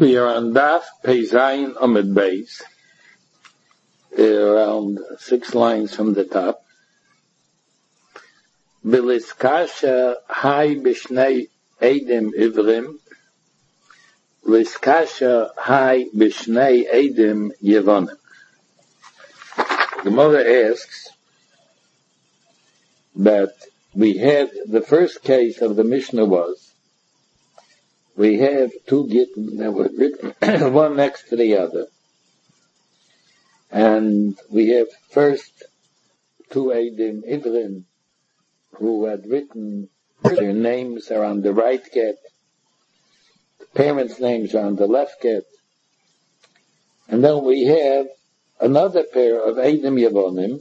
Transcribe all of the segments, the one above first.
We are on Daf Peizayin Amid Beis, around 6 lines from the top. Biliskasha hai b'shnei edim ivrim, liskasha hai b'shnei edim yevonim. The Gemara asks that we had, the first case of the Mishnah was, we have two gittin that were written one next to the other. And we have first two Eidim Ivrim who had written their names are on the right get, the parents' names are on the left get. And then we have another pair of Eidim Yevonim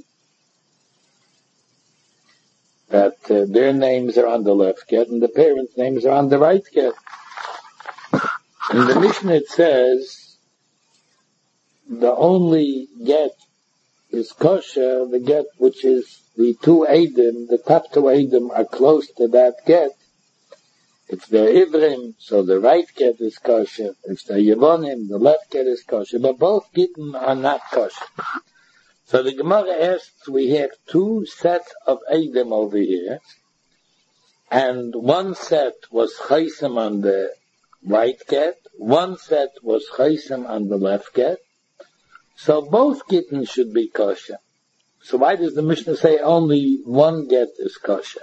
that their names are on the left get and the parents' names are on the right get. In the Mishnah it says, the only get is kosher, the get which is the two Eidim, the top two Eidim are close to that get. If they're Ivrim, so the right get is kosher. If they're Yevonim, the left get is kosher. But both Gittin are not kosher. So the Gemara asks, we have two sets of Eidim over here, and one set was Chaysim on the right get, one set was Chaysim on the left get. So both Gittin should be kosher. So why does the Mishnah say only one get is kosher?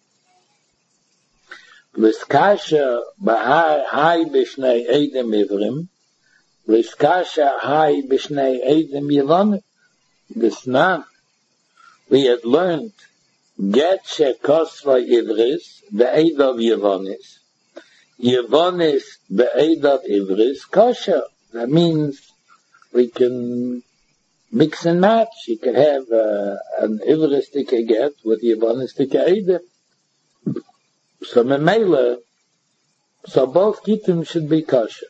Liskasha hai b'shnei edim ivrim, liskasha hai b'shnei edim yevonim. Bisnan, we had learned get shekosva ivris ve'edav yevonis. Yevonis be'edav ivris kosher. That means we can mix and match. You can have an ivristic get with yevonistic eidim. So memela, so both gittim should be kosher.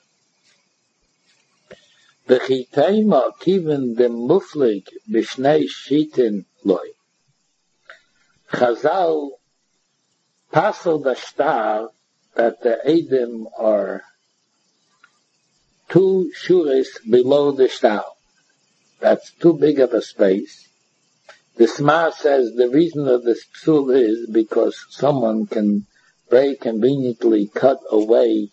V'chitayma kiven dem muflig b'shnei shitin loy. Chazal passel the star that the Eidim are two shuris below the shtar. That's too big of a space. The Smar says the reason of this psul is because someone can very conveniently cut away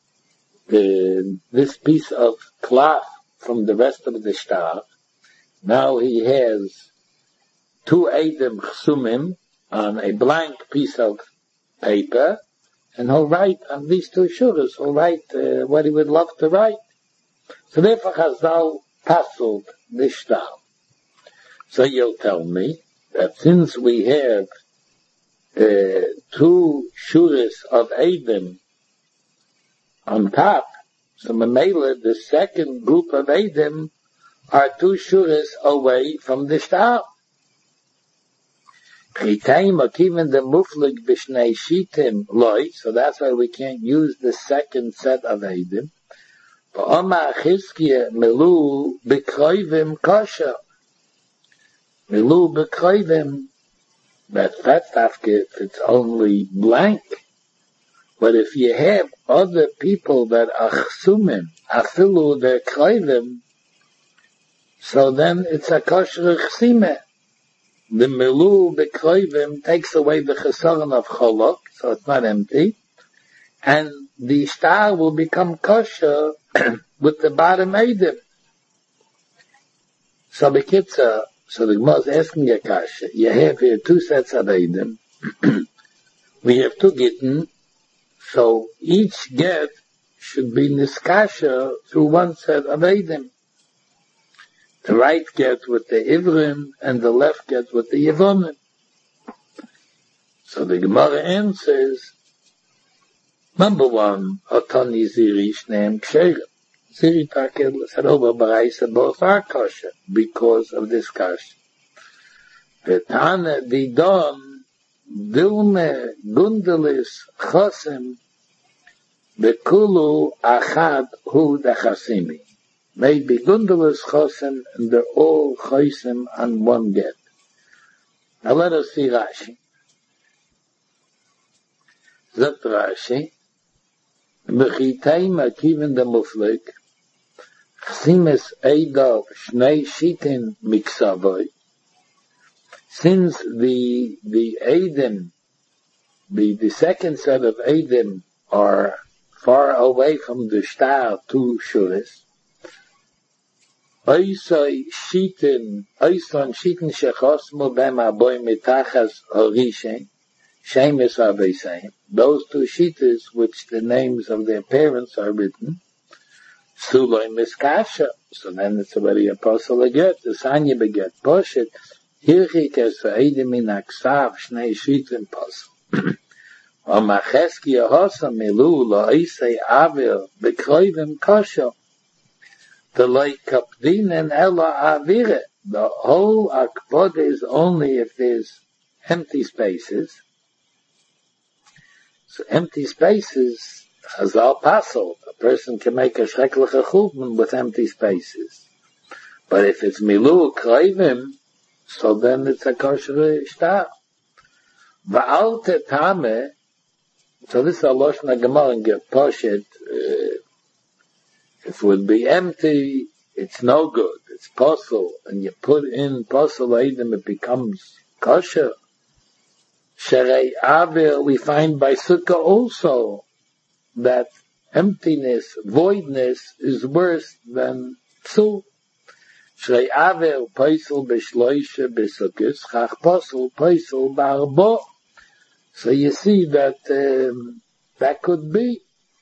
this piece of cloth from the rest of the shtar. Now he has two Eidim chsumim on a blank piece of paper, and he'll write on these two shuras, he'll write what he would love to write. So therefore Chazal passled this shtar. So you'll tell me that since we have two shuras of Eidim on top, so Mamela, the second group of Eidim are two shuras away from the shtar. So that's why we can't use the second set of Eidim. Melu b'kroivim, that's if it's only blank. But if you have other people that are chsumim, afilu they're kroivim, so then it's a kosher chsimeh. The melu b'kroivim takes away the chesaron of cholok, so it's not empty, and the shtar will become kosher with the bottom Eidim. So b'kitzah, so the Gemara is asking a kasha. You have here two sets of Eidim. We have two gittin, so each get should be niskasha through one set of Eidim. The right get with the Ivrim and the left get with the Yevonim. So the Gemara answers, number one, Otani Ziri Shneim Ksherim. Ziri Takel said over Baraisa both are kosher because of this kasha. Vetana Didon Dilme Gundelis Chosim Bekulu Achad Hu Dachasimi. Maybe Gundelis Chosim and they're all Chosim on one get. Now let us see Rashi. Zot Rashi B'chitayim akiven the muflik, chsimes eidov shnei shitin miksavoy. Since the Eidim, the second set of Eidim are far away from the shtar two shuris, oison shitin shechosmu bem aboy mitachas horishen, shemes avesayim. Those two shitas which the names of their parents are written, suloi miskasha. So then it's already a apostle aget, the sanya beget poshet, hirchik es Eidim in aksav shnei shitin posel. Amacheski ahosa milu lo'isei avir bekroivim kosher. The like kapdin and ella avire. The whole akbod is only if there's empty spaces. So empty spaces, Chazal pasel. A person can make a shreklich chuvman with empty spaces. But if it's milu kroivim, so then it's a kosher shtar. Va'al tetame. So this is a Lashon HaGemara and get poshet. If it would be empty, it's no good. It's posel, and you put in posel Eidim, it becomes kosher. Sherei Avir, we find by Sukkah also that emptiness, voidness is worse than Psul. Sherei Avir, posel b'shloisha b'sukkis, chach posel, posel b'arbo. So you see that that could be.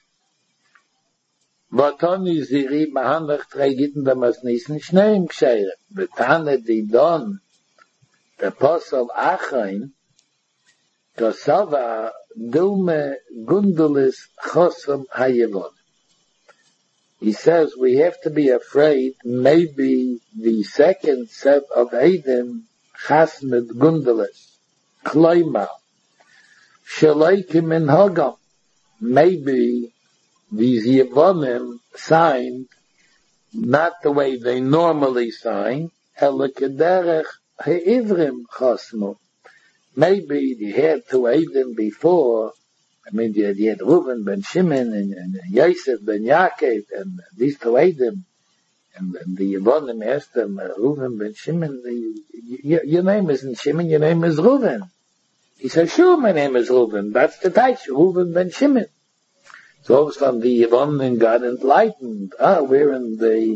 Vatoni ziri mahanach tregiten damas nisen schneim gsheire. Betane di don the posel achain tosava dume gundulis chosam hayevon. He says we have to be afraid maybe the second set of Eidim chas mit gundulis kloima Shalaikim in Hagam. Maybe these Yevonim signed not the way they normally sign, Helakederech He'ivrim Chosmo. Maybe they had two Eidim before, you had Reuven ben Shimon and Yosef ben Yaakov, and these two Eidim, and the Yevonim asked them, Reuven ben Shimon, your name isn't Shimon, your name is Reuven. He said, sure, my name is Reuven. That's the Taich, Reuven ben Shimon. So all of a sudden the Yevonim got enlightened. We're in the,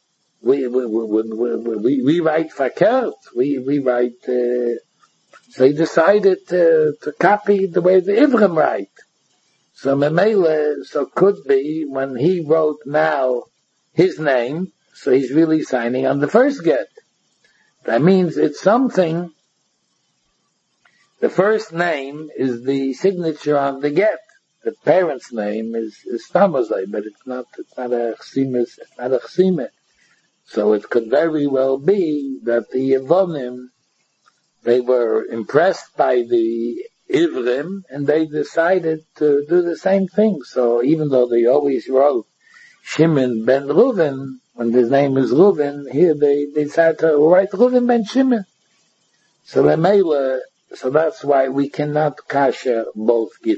we write fakert. We write, so he decided to copy the way the Ivrim write. So Memele, so could be when he wrote now his name, so he's really signing on the first get. That means it's something. The first name is the signature on the get. The parent's name is Tamazai, but it's not a chsimet. So it could very well be that the Yevonim, they were impressed by the Ivrim, and they decided to do the same thing. So even though they always wrote Shimon ben Reuven, when his name is Reuven, here they decided to write Reuven ben Shimon. So that's why we cannot kasher both gittin.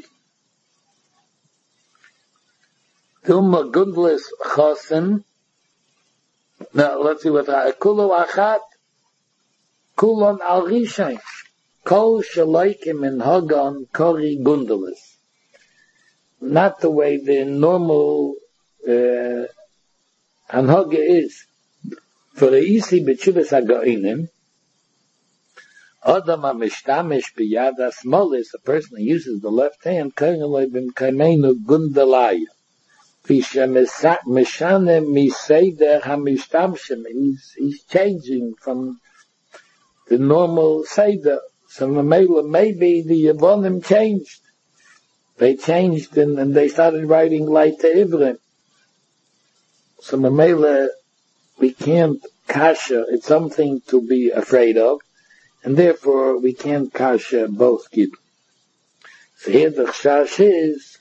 Tumma gundlis chosim. Now let's see what kulu achat kulon al rishain kol shalaykim in hagan kori gundlis. Not the way the normal anhaga is for the isi b'tshuvas hagainim. Adam ha-mishtamish b'yad ha-smolis, a person who uses the left hand, kainalei b'mkaimenu gundalaya. Fisha mishane miseder ha-mishtamshim. He's changing from the normal seder. So maybe the Yevonim changed. They changed and they started writing like the Ivrim. So Mamela, we can't kasha. It's something to be afraid of. And therefore, we can't kasha both gittin. So here the chash is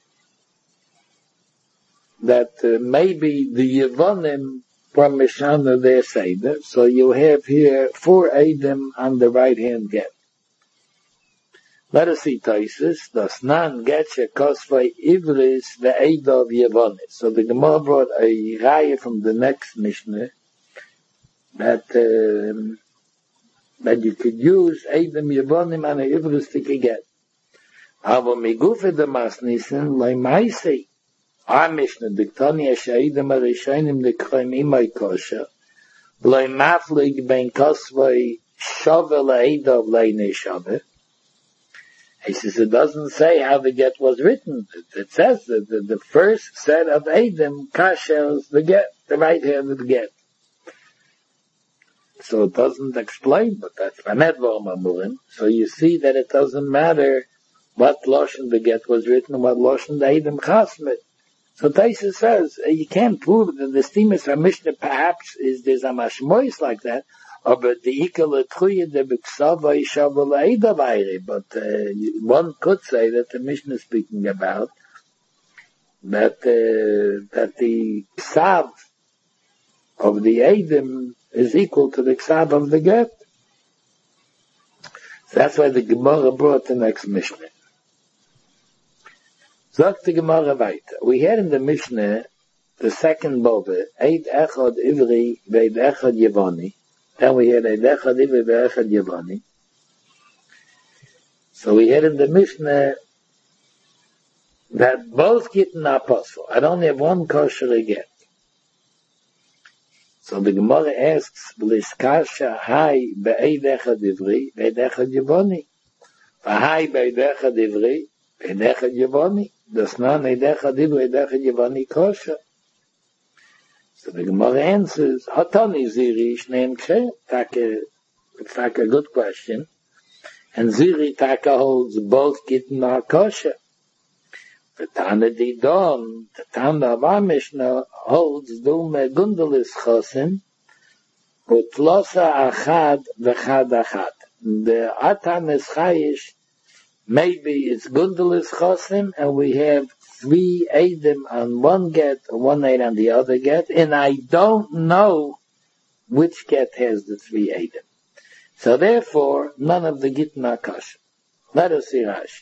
that maybe the Yevonim were mishana their seder. So you have here 4 Eidim on the right hand get. Let us see Taisus. Das nan getche kosvei ivris ve'eidov yevonis. So the Gemara brought a raya from the next Mishnah that you could use Eidem Yevonim and a ivris to get. Aber migufe de masnisen loy maisi. Our Mishnah diktani eshaidem arishonim dekroim imay kosher. Loy maflig ben kosvei shove le'eidov le'nei shove. He says it doesn't say how the get was written. It says that the first set of Edom kashers the get, the right hand of the get. So it doesn't explain, but that's Vanet Vormamurim. So you see that it doesn't matter what Loshen the get was written and what Loshen the Edom chasmit. So Taisa says you can't prove that the Stimus Mishnah perhaps there's a mashmois like that. But one could say that the Mishnah is speaking about that the ksav of the Edom is equal to the ksav of the get. So that's why the Gemara brought the next Mishnah. Sagt the Gemara weiter. We had in the Mishnah the second bove, Eid Echad Ivri ve'Eid Echad Yevoni. Then we had Eid Echad Ivri ve'Echad Yevoni. So we had in the Mishnah that both get an apostle. I only have one kosher get. So the Gemara asks, B'liskasha hai be'Eid Echad Ivri ve'Eid Echad Yevoni. V'hai be'Eid Echad Ivri ve'Eid Echad Yevoni. Das nan Eid Echad Ivri ve'Eid Echad Yevoni kosher. So the Gemara answers, Hatani Ziri Shneim Khe, it's like a good question. And Ziri Taka holds both Gittin are kosher. The Tana Didon, the Tana of our Mishnah, holds Dulme Gundalis Chosim, Utlosa Achad V'chad Achad. The Atan is Chayish, maybe it's Gundalis Chosim, and we have 3 Edom on one get, 1 Eid on the other get, and I don't know which get has the 3 Edom. So therefore, none of the Gittin are kosher. Let us see Rashi.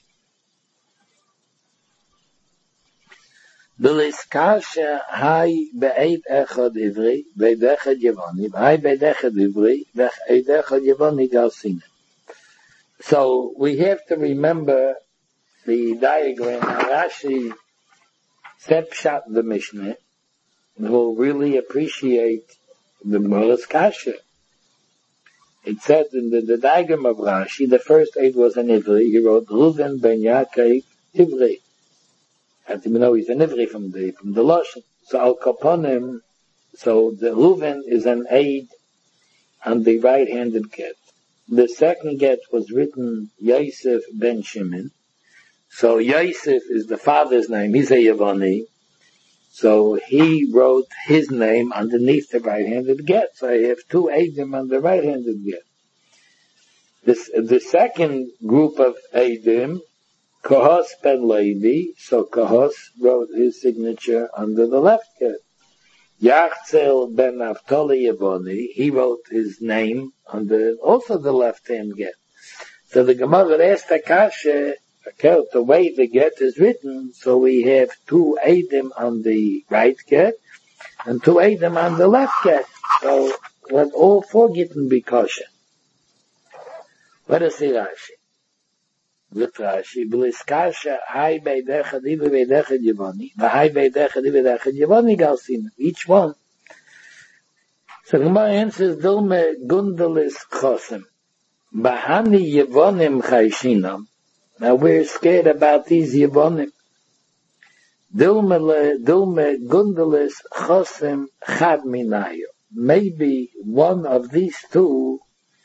B'liskasha hai be'eid echad ivri, be'eid echad yevoni, hai be'eid echad ivri, be'eid echad yevoni galsina. So we have to remember the diagram. Rashi step shot the Mishnah will really appreciate the Gemara's kasha. It said in the diagram of Rashi, the first 8 was an Ivri. He wrote Reuven ben Yaakov Ivri. And you know he's an Ivri from the Lashon. So Al Kaponim, so the Reuven is an aid on the right-handed get. The second get was written Yosef ben Shimon. So Yosef is the father's name. He's a Yevoni. So he wrote his name underneath the right-handed get. So I have 2 Edom on the right-handed get. The second group of Edom, Kohos ben Levi. So Kohos wrote his signature under the left get. Yachzel ben Naftali Yevoni. He wrote his name under also the left-hand get. So the Gemara asked Akasha, okay, the way the get is written, so we have 2 Edom on the right get and 2 Edom on the left get. So let all 4 Gittin be kosher. Let us see Rashi. With Rashi, B'liskasha hai be'eid echad ivri ve'eid echad yevoni, v'hai be'eid echad ivri ve'eid echad yevoni galsina. Each one. So the Gemara answers, Dilme gundalis chosim, Bahani yevonim chayshinam. Now we're scared about these Yevonim. Dilme gundalis chosim chad minayo. Maybe one of these 2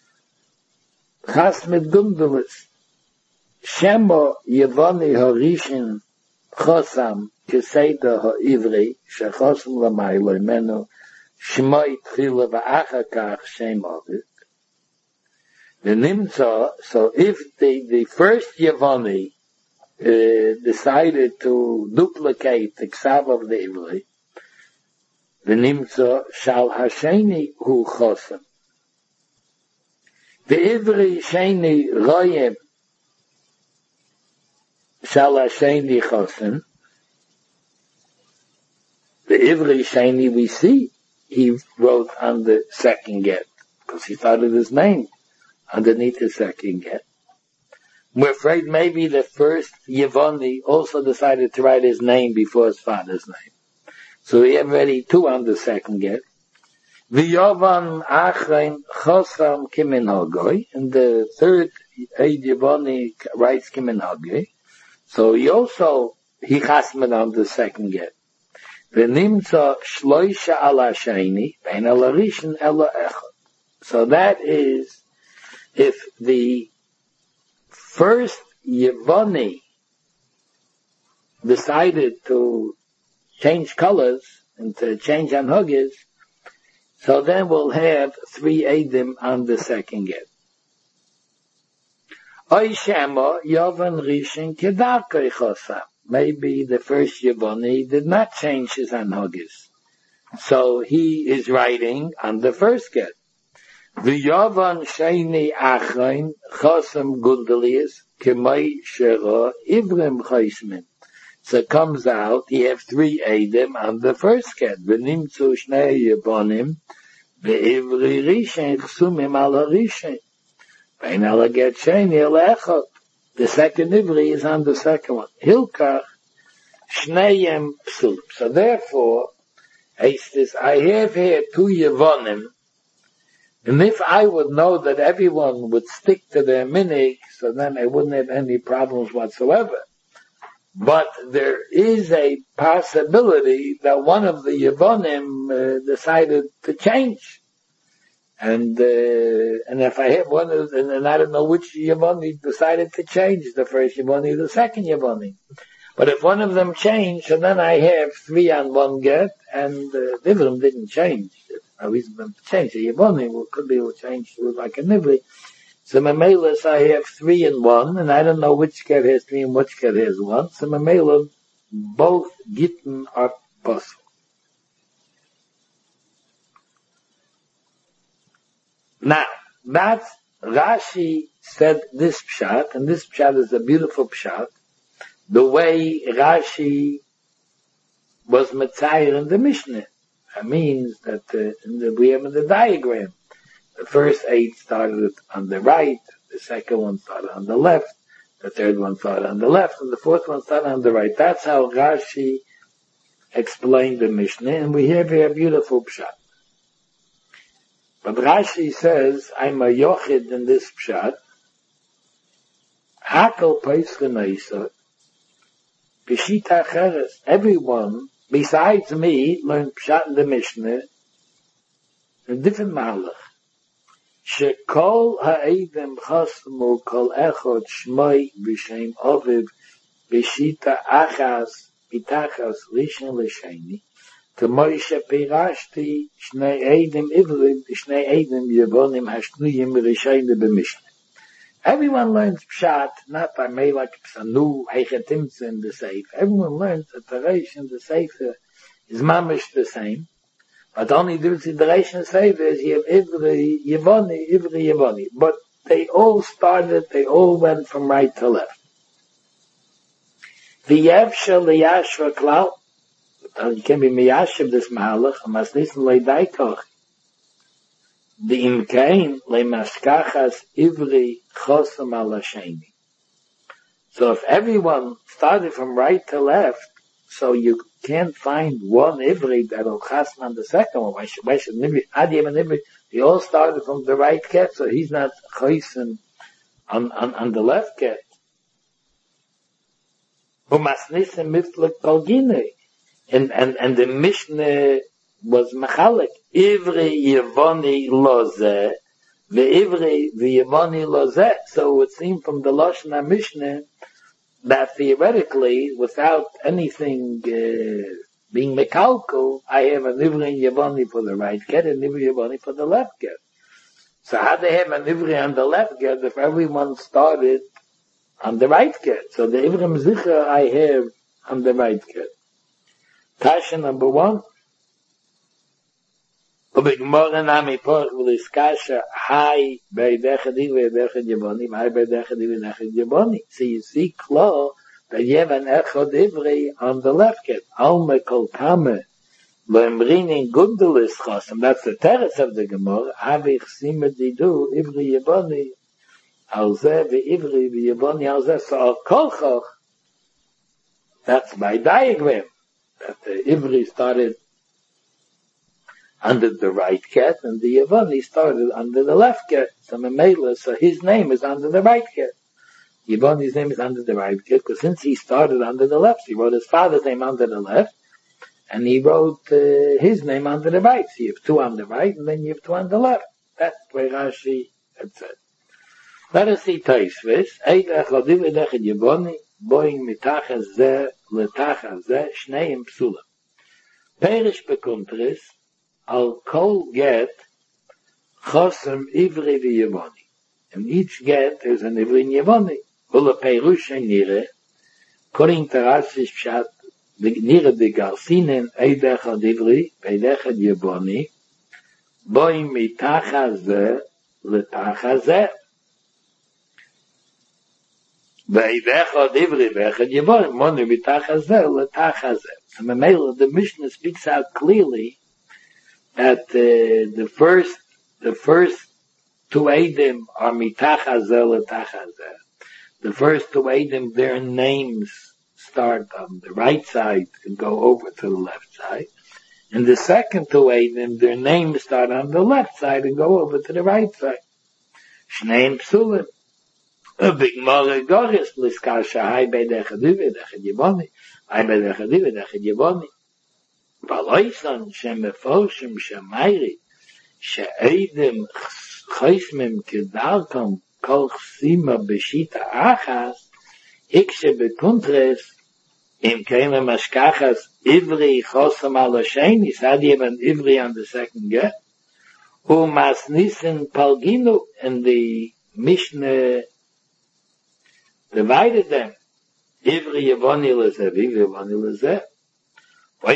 chas mit gundalis. Shemo Yevoni Horishin Chosam Keseda Ha'ivri Shechosam Lamaylo Menu Shmoi Tchila V'achakach Shem Ovid. The Nimtza, so if the first Yevoni decided to duplicate the Ksav of the Ivri, the Nimtza Shal Hasheni Hu Chosam. The Ivri Sheni Royem Shala Sheni Chosen. The Ivri Sheni we see, he wrote on the second get, because he thought of his name underneath the second get. We're afraid maybe the first Yevoni also decided to write his name before his father's name. So we have already two on the second get. V'yovan Achrein Chosam Kiminhagoi, and the third Yevoni writes Kiminhagoi. So he chasmed on the second get. V'nimtza shloisha ala sheni, vein ala rishon ela echad. So that is, if the first Yevoni decided to change colors and to change anhugis, so then we'll have three Eidim on the second get. Oy shema Yovan Rishon kedarkei chosam. Maybe the first Yevoni did not change his anhugis. So he is writing on the first get. V'yovan sheni achrein chosam gundelius k'may shera ivrim chaysmin. So it comes out, he have three Eidim on the first get. V'nimtzu shnei Yevonim v'ivri rishon chsumim al harishon. Vein ala get sheni ala echad. The second Ivri is on the second one. Hilkach shneyem psul. So therefore, I have here two Yevonim, and if I would know that everyone would stick to their minig, so then I wouldn't have any problems whatsoever. But there is a possibility that one of the Yevonim decided to change. And if I have one of, and I don't know which Yevoni decided to change, the first Yevoni, the second Yevoni. But if one of them changed, and then I have three on one get, and the Ivrim didn't change. There's no reason for them to change. The Yevoni could be changed to like a Nivri. So Mamelis, I have three in one, and I don't know which get has three and which get has one. So Mamelis, both Gittin are possible. Now, that's Rashi said this pshat, and this pshat is a beautiful pshat. The way Rashi was Metzayer in the Mishnah. That means that we have in the diagram. The first 8 started on the right, the second one started on the left, the third one started on the left, and the fourth one started on the right. That's how Rashi explained the Mishnah, and we have here a beautiful pshat. But Rashi says, I'm a yochid in this pshat. Hakol peischenoisa, b'shita acheres. Everyone, besides me, learned pshat in the Mishnah, a different malach. Shekol ha'edim chasmu kol echot shmoi b'shem oviv b'shita achas b'tachas rishon l'sheni. K'moishe pirashti shnei eidim ivrim shnei eidim yevonim hashnuyim rishayne b'mishnah. Everyone learns pshat not by me like psanu heichetimtz in the seif. Everyone learns that the reish in the sefer is mamish the same, but only due to the reish in the sefer is you have ivri yevoni. But they all went from right to left. V'yevshel liyashva klal. You can be miyashiv this mahalach, and must listen leidaikoch. The imkain leimaskachas ivri chosam ala sheni. So if everyone started from right to left, so you can't find one ivri that'll chasm on the second one. Why should ivri? Adi and ivri, they all started from the right ket, so he's not chosam on the left ket. Umasnisim miflik kolginei. And the Mishnah was machalik. Ivri Yevoni Lozeh, Ve'ivri Yevoni Lozeh. So it would seem from the Lashon HaMishnah that theoretically, without anything being mekalko, I have an Ivri Yevoni for the right get and Ivri Yevoni for the left get. So how they have an Ivri on the left get if everyone started on the right get? So the Ivri Mzicha I have on the right get. Kasha number 1. Ubigmora nami porch v'lis kasha hai beidechad ivri beidechad yevoni, hai beidechad ivri beidechad yevoni. So you see, klo, that you have an echad ivri on the left get. Alma kol kame, lo'emrinin gundelis chosam. That's the teretz of the Gemara. Avich sima didu ivri yiboni, al zeh v'ivri v'yiboni al zeh. So al kolchoch, that's my diagram. That the ivri started under the right ket, and the Yevoni started under the left ket. So Mamela, so his name is under the right ket. Yevoni's name is under the right ket, because since he started under the left, he wrote his father's name under the left, and he wrote his name under the right. So you have two on the right, and then you have two on the left. That's where Rashi had said. Let us see Taisvis. Eidach Ladiv Edech Yevoni, boing mitachas zeh, letachas zeh, shneim psulam. Perish bekuntris, al kol get chosem ivri v'yevoni. And each get is an ivri and yevoni. Ula peirush nire, according to Rashi's pshat, nire de garsinen eidech ad ivri, eidech ad yevoni, boi mitachas zeh, letachas zeh. Ve'eidech ad ivri, ve'eidech ad yevoni, monu mitachas zeh, letachas zeh. So the Mishnah speaks out clearly that the first two Eidim are mitachazeh letachazeh. The first two Eidim, their names start on the right side and go over to the left side. And the second two Eidim, their names start on the left side and go over to the right side. Shneim psulim. A big mother goris, liskasha, hai beidechadiv, edechad yevoni, hai beidechadiv, edechad yevoni. Valoisan shemefoshem shemayri she'edim chaysmim kedarkom kol chsima b'shita achas ikshe bekuntres im keima mashkachas ivri chosam ala sheni. So you have an ivri on the second get. Umasnisin palginu, and the Mishnah divided them. Ivri yevoni lezeh, ivri yevoni lezeh. So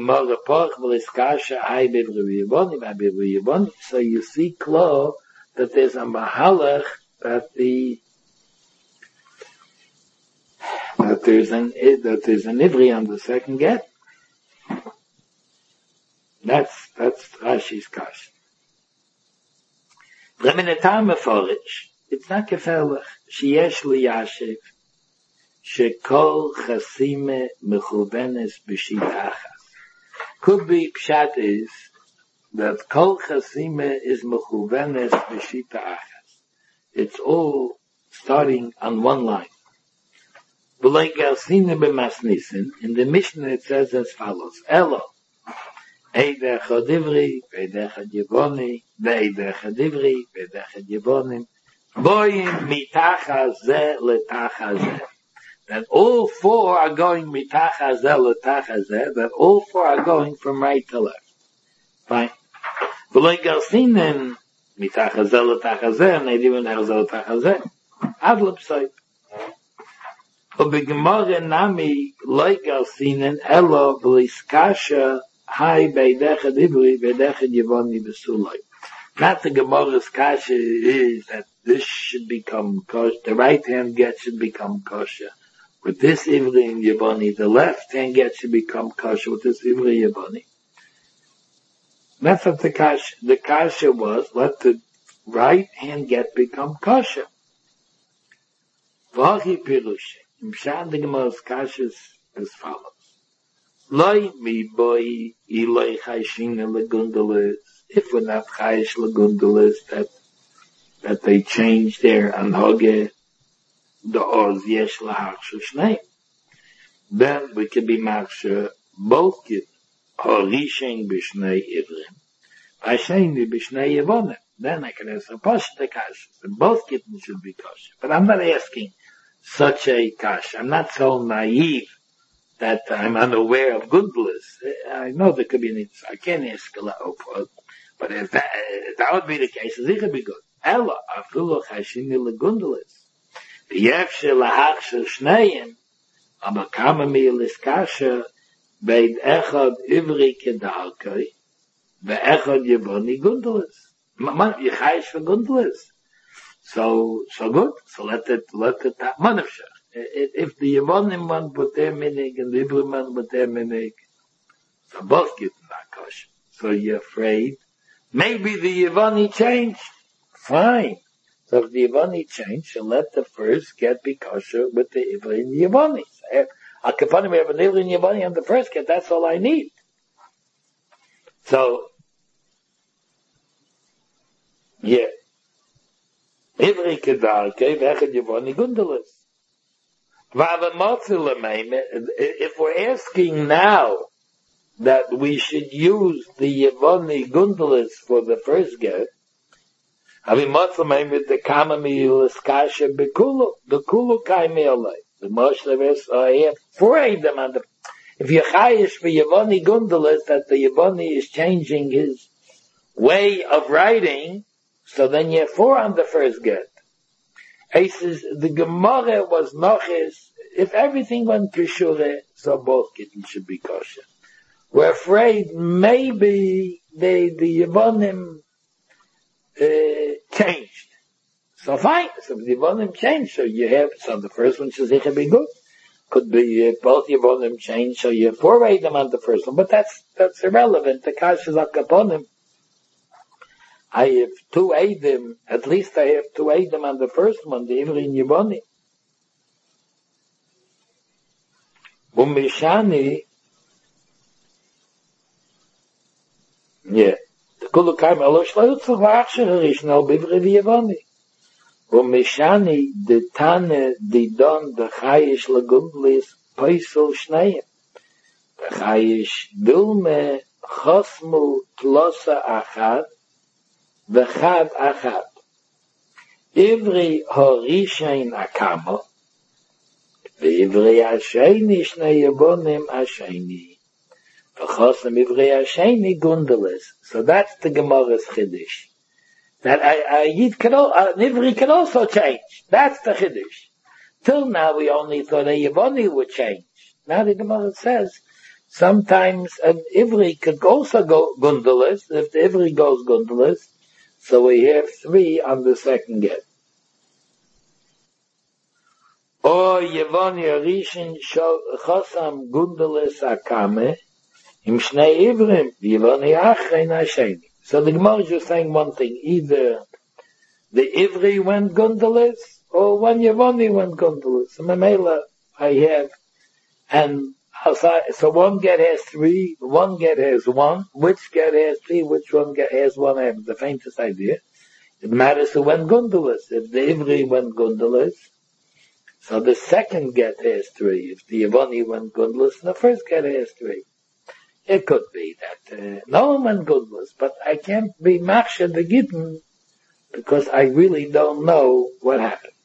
you see, Klo, that there's a mahalach that there's an ivri on the second get. That's Rashi's kasha. It's not gefährlich. Sheyesh liyashiv. Shekol chasime mechuvenes b'shita achas. Could be pshat is that kol chasime is mechuvenes b'shita achas. It's all starting on one line. V'lei garsine b'masnisin. In the Mishnah it says as follows: Elo eidech adivri veidech adivoni veidech adivri veidech adivonim boim mitachas zeh letachas zeh. That all four are going mitachazeh letachazeh, that all four are going from right to left. Fine. V'loi garsinen mitachazeh letachazeh, and they even nachazeh letachazeh. Ad l'psoi. U'b'gemara nami loi garsinen elo v'liskasha hai beidechad ivri beidechad yevoni b'suloi. Not the Gemara's kasha is that this should become kosher, the right hand get should become kosher with this ivri and yevoni, the left hand get should become kosher with this ivri yevoni. That's what the kasha was, let the right hand get become kosher. V'achi pirush, Mshan the Gemara's kasha is as follows: Loi mi boi iloi chayshina legundelis. If we're not chayish legundelis, that they change their anhoge, the oz yesh lahaksha shnei, then we could be maksha both kid horishen b'shnei ivrim, v'asheni b'shnei yevonim. Then I can ask a pashta kasha. Both kittens should be kosher. But I'm not asking such a kasha. I'm not so naive that I'm unaware of gundelis. I know there could be an answer. I can't ask a lot of it. But if that would be the case, it could be good. Ella afilu chashini legundelis. Yefshe lahachshe shneim, aber kama mi liskasha beid echad ivri kedarkei, ve'echad yevoni gundelis. Yechayish for gundelis. So good. So let it manavshach. if the Yevonim want put their minig and the Hebrew man put their minig, so both get not kosher. So you're afraid. Maybe the Yevoni changed. Fine. So if the Yevoni changed, so let the first get be kosher with the Ivri and the Yevoni. Al Kapanim, we have an Ivri and Yevoni on the first get. That's all I need. So, yeah. Ivri kedarke, v'echad Yevoni gundalis. If we're asking now that we should use the Yevoni gundalis for the first get, I mean, with the kamami l'skasha bekulu, the kulu kaimi alay. The Moshe I have 4 of them on the. If you're chayish for Yevoni gundalis, that the Yevoni is changing his way of writing, so then you have 4 on the first get. He says the Gemara was noches. If everything went kishure, so both kittens should be kosher. We're afraid maybe the Yevonim changed. So fine. So the Yevonim changed. So you have, so the first one should be good. Could be both Yevonim changed. So you have 4 of them on the first one. But that's irrelevant. The kash is upon him. I have 2 Eidim, at least I have 2 Eidim on the first one, the Ivri and Yevoni. Umishani, yeah, the Kulu Kaim Alo Shlayutzach V'achsher Harishna B'Ivri V'Yevoni. Umishani, the Tane, the Don, the Chayish L'Gundlis, Paisel Shneim. The Chayish Dulme, Chosmu, Tlosa Achad, V'chad achad. Ivri horishain akamo. V'ivri hasheni shnei yebonim hasheni. V'chosem ivri hasheni gundalis. So that's the Gemara's chiddush. That Ivri can also change. That's the chiddush. Till now we only thought a Yevoni would change. Now the Gemara says, sometimes an Ivri could also go gundalis. If the Ivri goes gundalis, so we have 3 on the second get. Or Yevoni Arishin Chosam Gundalis Akame Im Shnei Ivrim Yevoni Achein Hasheni. So the Gemara is just saying one thing. Either the Ivri went Gundalis or one Yevoni went Gundalis. So Mamela I have, and so one get has 3, one get has 1. Which get has 3, which one get has 1? I have the faintest idea. It matters who went gundalis. If the Ivri went gundalis, so the second get has 3. If the Yevoni went gundalis, the first get has 3. It could be that no one went gundalis, but I can't be machsher the gittin because I really don't know what happened.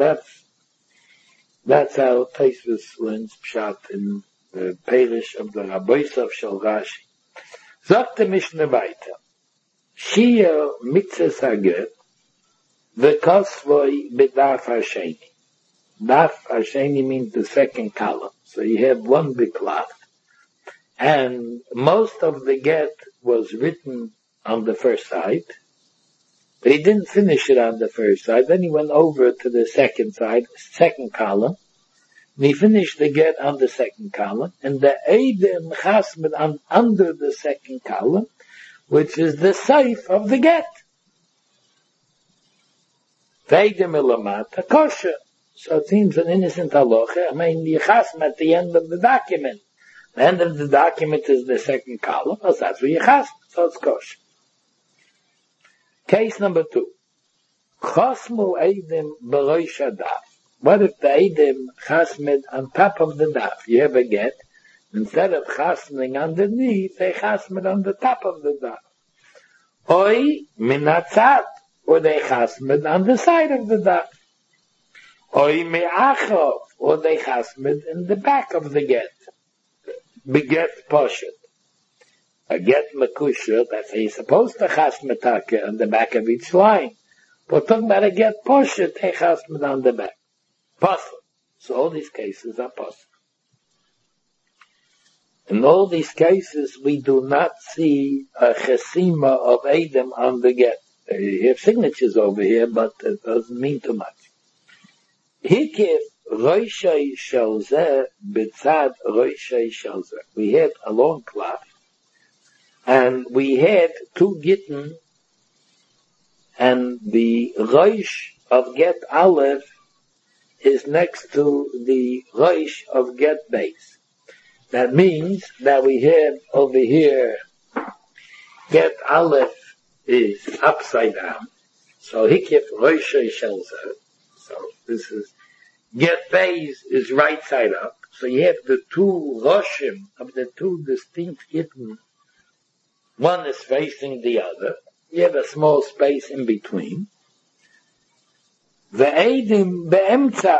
That's how Tosfos learns pshat in the parish of the Rabbosav Shel Rashi. Sagt the Mishnah weiter. Shia mitzvahs haget v'kosvoi b'daf hasheni. Daf hasheni means the second column. So you have one big cloth. And most of the get was written on the first side. But he didn't finish it on the first side. Then he went over to the second side, second column. And he finished the get on the second column, and the Eidim Chasmed under the second column, which is the safe of the get. Veidim Ilamata kosher. So it seems an innocent halacha. I mean, the Chasmed at the end of the document. The end of the document is the second column, so that's where you Chasmed, so it's kosher. Case number 2. Chasmu Eidim B'rosh Hadaf. What if the Eidim chasmed on top of the daf? You have a get. Instead of chasming underneath, they chasmed on the top of the daf. Oi minatzat, or they chasmed on the side of the daf. Oi me'achov, or they chasmed in the back of the get. Beget poshet. A get mekusher, that's how you're supposed to chasmetake on the back of each line. But talking about a get poshet, they chasmed on the back. Possible. So all these cases are possible. In all these cases, we do not see a chesima of Eidim on the get. You have signatures over here, but it doesn't mean too much. Hikif Roshei shel zeh b'tzad Roshei shel zeh. We had a long cloth, and we had two gittin, and the Rosh of get Aleph is next to the Rosh of get Beis. That means that we have over here, get Aleph is upside down. So Hikif Roshei shel zeh. So this is, get Beis is right side up. So you have the two Roshim of the two distinct gittin. One is facing the other. You have a small space in between. The Eidim be'emtza.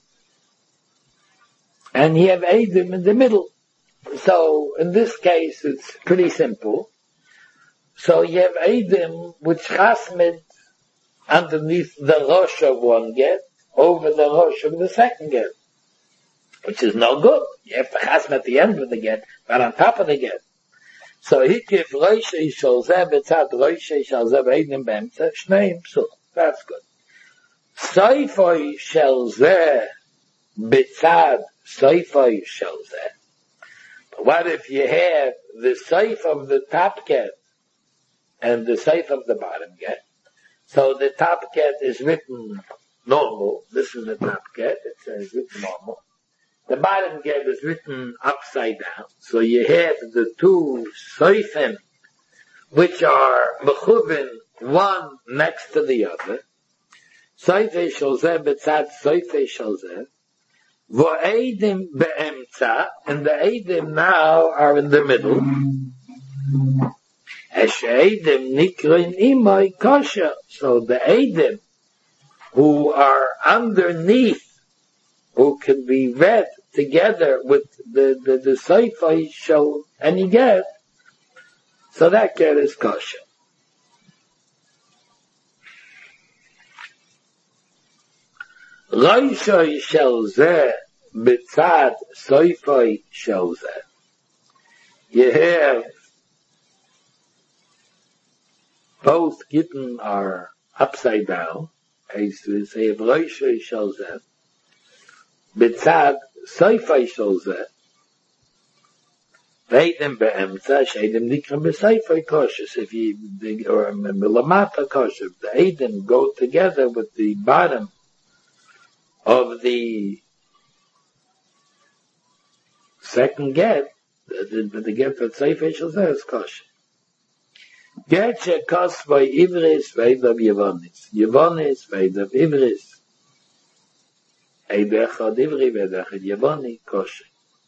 And you have Eidim in the middle. So in this case it's pretty simple. So you have Eidim which chasmid underneath the Rosh of one get over the Rosh of the second get. Which is no good. You have to chasm at the end of the get, but on top of the get. So Hikif Roshei shel zeh b'tzad Roshei shel zeh Eidim be'emtza shneim psul. That's good. Soifoi shel zeh b'tzad Soifoi shel zeh. But what if you have the Soif of the top get and the Soif of the bottom get? So the top get is written normal. This is the top get. It says written normal. The bottom get is written upside down. So you have the two Soifim which are mechuvin one next to the other. Soifei shel zeh b'tzad Soifei shel zeh. V'eidim be'emtza, and the Eidim now are in the middle. Eidim nikrin imay kosher. So the Eidim who are underneath, who can be read together with the Soifei shel any get, so that get is kosher. Roshei shel zeh b'tzad Soifei shel zeh. You have both gittin are upside down. As we say, Roshei shel zeh b'tzad Soifei shel zeh. V'eidim be'emtza she'eidim nikram b'Soifei kosher. If you or milamata kosher, the Eidim go together with the bottom of the second get, the get that Soifei shel zeh is kosher. Get shekos by Ivris v'eidav Yevonis. Yevonis v'eidav Ivris. Eidechad Ivri v'eidechad Yevoni kosher.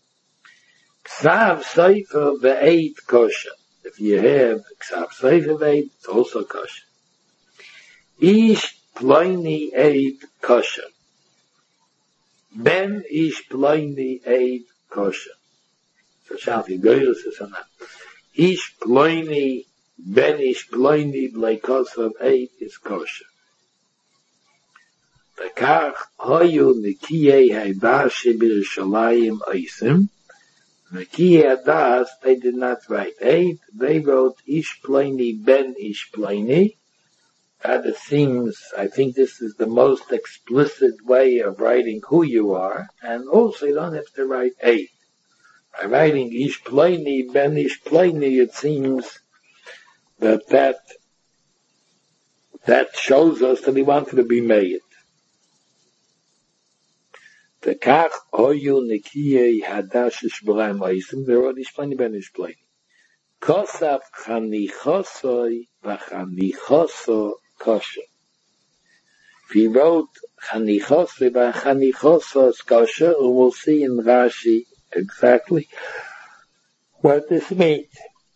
Ksav Sofer v'eid kosher. If you have Ksav Sofer v'eid, it's also kosher. Ish ploini eid kosher. Ben ish ploini eid kosher. So Shafi Goyres is on that. Ish ploini, ben ish ploini b'lei kosher eid is kosher. V'kach hoyu nikiyei haidah shebirushalayim oisim. Nikiyei hadas, they did not write eid. They wrote ish ploini ben ish ploini. That it seems, I think this is the most explicit way of writing who you are, and also you don't have to write eid. By writing ish ploini, ben ish ploini, it seems that shows us that he wanted to be made. The kach hoyu nikiyei hadash shbulaim oisim, they wrote ish ploini, ben ish ploini. Kosav chanichosoi v'chanichoso kosher. If he wrote chanichosoi v'chanichoso is kosher, and we'll see in Rashi exactly what this means.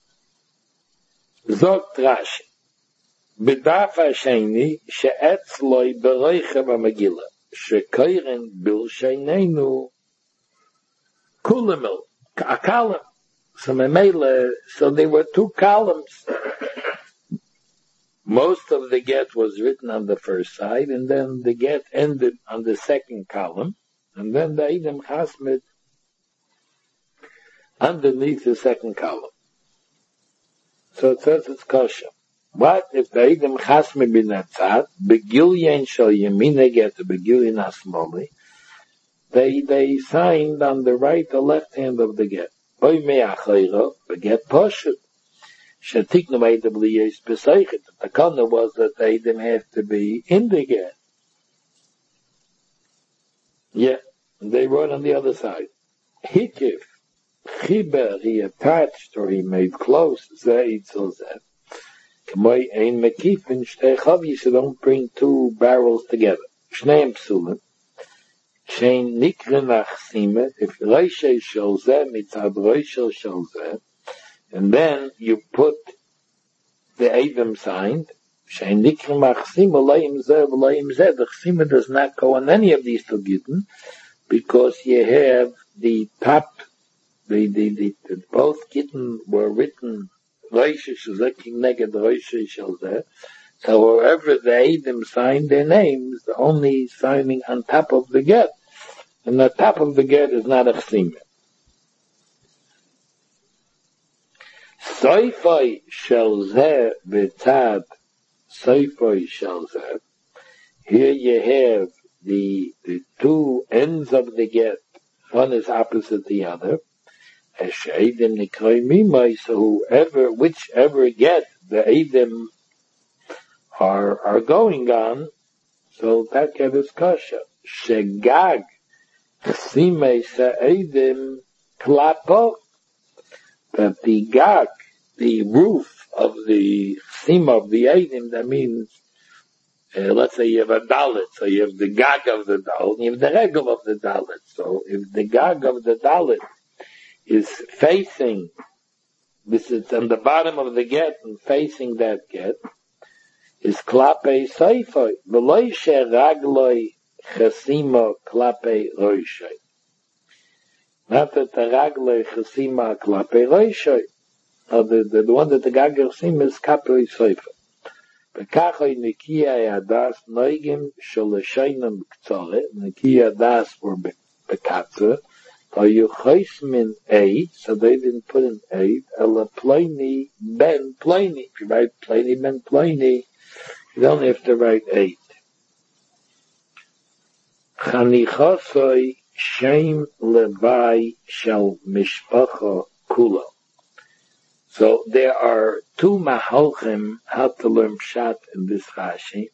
Zogt Rashi, b'daf hasheni she'etzloi beroicha b'megillah shekoiren bilsheneinu kulamil, a column. So there were two columns. Most of the get was written on the first side, and then the get ended on the second column, and then the Eidim Chasmid underneath the second column. So it says it's kosher. What if the Eidim Chasmid bin Atzad, begilyen shal yemina get the begilyen asmoli, they signed on the right or left hand of the get. Oy me'achayra, the get poshut. Shetiknu Eidim liyes b'seichet. The takana was that the Eidim have to be in the get. Yeah, and they wrote on the other side. Hikif, chiber, he attached or he made close, zeh itzel zeh. K'moy ein mekifin shtei chavi, so don't bring two barrels together. Shneim psulim. Shein nikre nach simet, if reishe shel zeh mitzad reishe shel zeh, and then you put the Eidim signed, shein nikre nach simet, leim zeh, leim zeh, the chsima does not go on any of these two gittin, because you have the top, the both gittin were written, reishe shel zeh, king neged reishe shel zeh, so wherever the Eidim signed their names, they're only signing on top of the get. And the top of the get is not a chsima. Soifoi shel zeh b'tzad, soifoi shel zeh. Here you have the two ends of the get. One is opposite the other. So whichever get the Eidim are going on, so that get is kosher. Shegag chsime se'edim klapo, that the gag, the roof of the chsima of the Eidim, that means, let's say you have a dalit, so you have the gag of the dalit, you have the regel of the dalit. So if the gag of the dalit is facing, this is on the bottom of the get and facing that get, is klape seifoi, v'loi she'ragloi chesima klape roishai. Not that the ragloi chesima klape roishai. No, the one that the gager chesima is klape seifoi. Bekachoi nikia yadas noigim sholeshainam k'tzore, nikia yadas were bekatze, so min eid, so they didn't put in eid, ela pleni ben pleni. If you write pleni ben pleni, you don't have to write eid. Chanichosoi shem levai shel mishpacha kula. So there are two mahalchim how to learn pshat in this Rashi.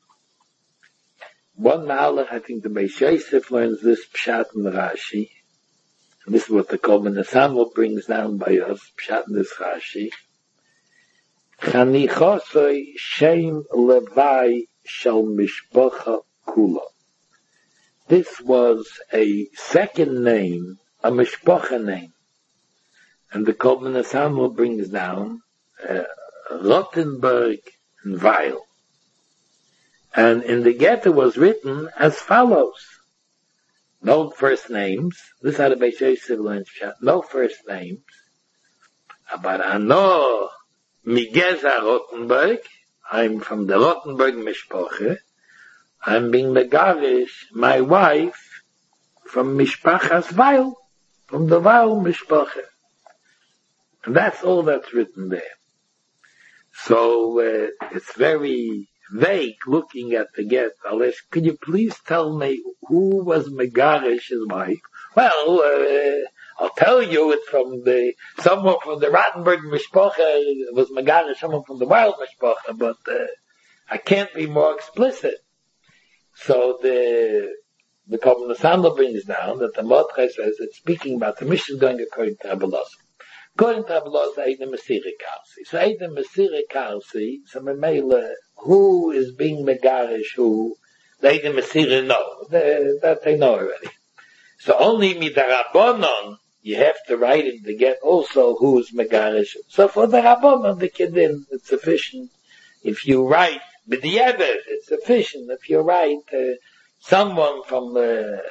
One mahalach, I think the Beis Yosef learns this pshat in the Rashi. And this is what the Kolben Nesanel brings down by us, pshat in this Rashi. Chanichosoi shem levai shel mishpacha kula. This was a second name, a mishpacha name. And the Kolben Nesanel brings down Rothenberg and Weil. And in the get it was written as follows. No first names. This is how the Beis Yosef learns pshat. No first names. But ano migeza Rothenberg. I'm from the Rothenberg mishpacha. I'm being megarish, my wife, from Mishpachas Weil, from the Weil Mishpacha. And that's all that's written there. So, it's very vague looking at the get. Alesh, could you please tell me who was Megarish's wife? Well, I'll tell you it's from someone from the Rothenberg Mishpacha was Megarish, someone from the Weil Mishpacha, but, I can't be more explicit. So the Kolben Nesanel brings down that the Mordechai says it's speaking about the mission going according to Abbalos. According to Abbalos, Eidim Mesirei Karsi. So Eidim Mesirei Karsi, so Memele, who is being Megarish, who, the Eidim Mesirei know. That they know already. So only Midarabonon, you have to write it to get also who's Megarish. So for the Rabbonon, the Kedin, it's sufficient. If you write B'diavad, it's sufficient. If you write someone from the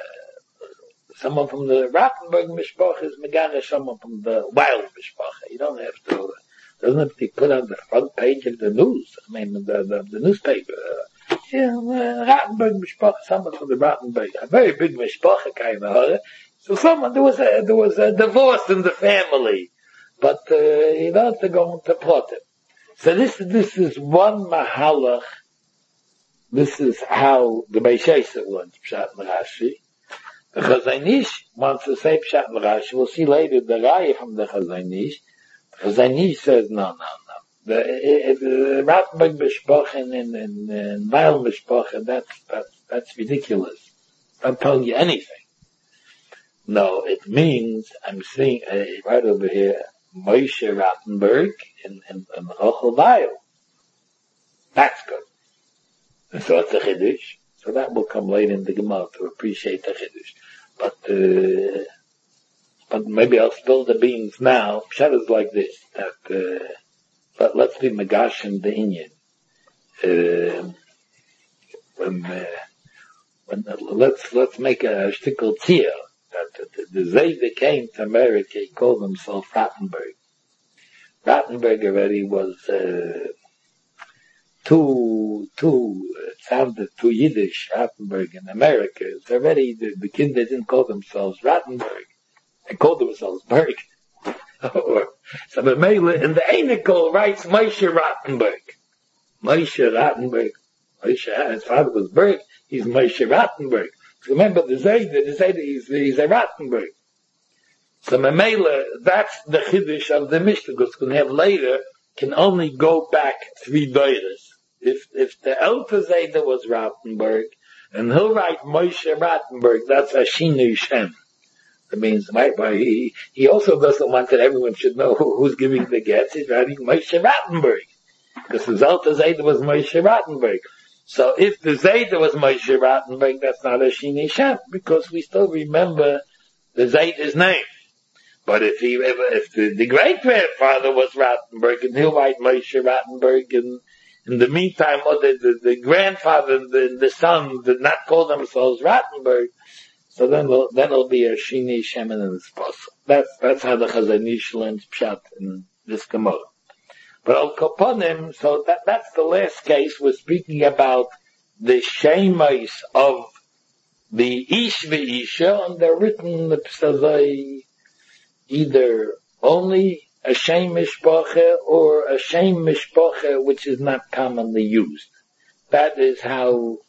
Rothenberg Mishpacha is Megarish, someone from the Weil Mishpacha. You don't have to. Doesn't have to be put on the front page of the news. I mean, the newspaper. Rothenberg Mishpacha, someone from the Rothenberg, a very big Mishpacha kind of. So there was a divorce in the family, but you don't have to go into plot it. So this is one mahalach. This is how the Beis Yosef learns pshat in Rashi. The Chazon Ish wants to say Pshat and Rashi. We'll see later the Raya from the Chazon Ish. The Chazon Ish says no. The Rattenberg Mishpochen and Weil Mishpochen, that's ridiculous. Not telling you anything. No, it means, I'm seeing, right over here, Moshe Rattenberg and Rochel Weil. That's good. And so it's a Chiddush. So that will come later in the Gemara to appreciate the Chiddush. But maybe I'll spill the beans now. Pshat is like this, that, but let's be Magash in the Inyan. Let's make a shtickle tzia that the Zayde came to America, he called himself Rattenberg. Rattenberg already was, it sounded too Yiddish, Rattenberg in America. It's already, the kids didn't call themselves Rattenberg. They called themselves Berg. So the Mela in the Einikel writes Moshe Rattenberg. Moshe Rattenberg. His father was Berg. He's Moshe Rattenberg. So remember the Zayde he's a Rattenberg. So Mela, that's the Chiddush of the Mishnah, because we can have later, can only go back 3 doyres. If the Elter Zayde was Rattenberg, and he'll write Moshe Rattenberg, that's a Shinu Shem. That means, he also doesn't want that everyone should know who's giving the gets. He's writing Moshe Rattenberg. Because the Zalta Zayda was Moshe Rattenberg. So if the Zayda was Moshe Rattenberg, that's not a Shini Shem, because we still remember the Zayda's name. But if the great-grandfather was Rattenberg, and he'll write Moshe Rattenberg, and in the meantime, the grandfather and the son did not call themselves Rattenberg, so then it'll be a Shini Shemen and it's possible. That's how the Chazon Ish learns Pshat in this Gemara. But Al Kaponim, so that's the last case. We're speaking about the Shemais of the Ish V'Isha, and they're written either only a Shem Mishpacha or a Shem Mishpacha which is not commonly used. That is how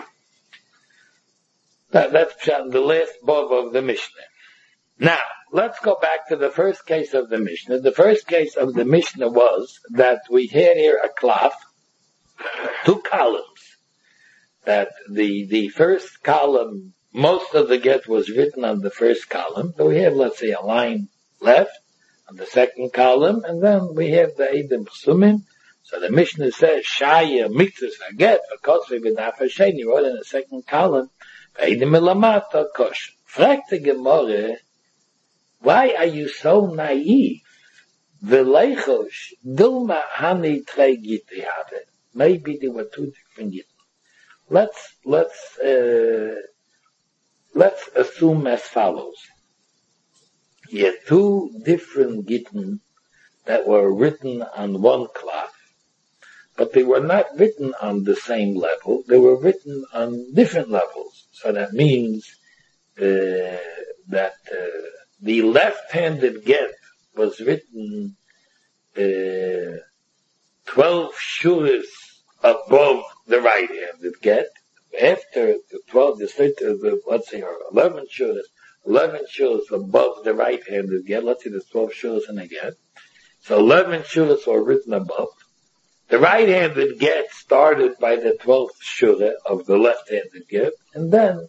that's the last bob of the Mishnah. Now, let's go back to the first case of the Mishnah. The first case of the Mishnah was that we had here a klaf, 2 columns. That the first column, most of the get was written on the first column. So we have, let's say, a line left on the second column, and then we have the Eidim Psumim. So the Mishnah says, Shaya Miktus Haget, because we b'daf Hashem, you wrote in the second column, Eidim Elamata Kosh. Fragt the Gemara, why are you so naive? V'leichosh, Dilma Hani Trei Gitte have. Maybe there were 2 different Gitten. Let's assume as follows. You had 2 different Gitten that were written on one klaf, but they were not written on the same level. They were written on different levels. So that means that the left-handed get was written 12 shuras above the right-handed get. After the 12, let's say 11 shuras above the right-handed get. Let's say there's 12 shuras in a get. So 11 shuras were written above. The right-handed get started by the 12th shura of the left-handed get, and then